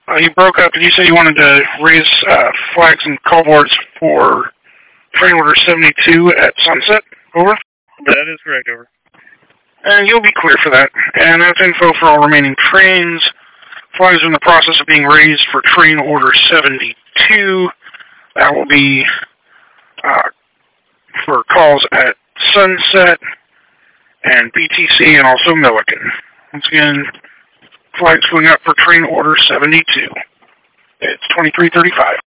You broke up and you said you wanted to raise flags and call boards for train order 72 at Sunset. Over. That is correct, over. And you'll be clear for that. And that's info for all remaining trains. Flags are in the process of being raised for train order 72. That will be for calls at Sunset and BTC and also Milliken. Once again, flags going up for train order 72. It's 2335.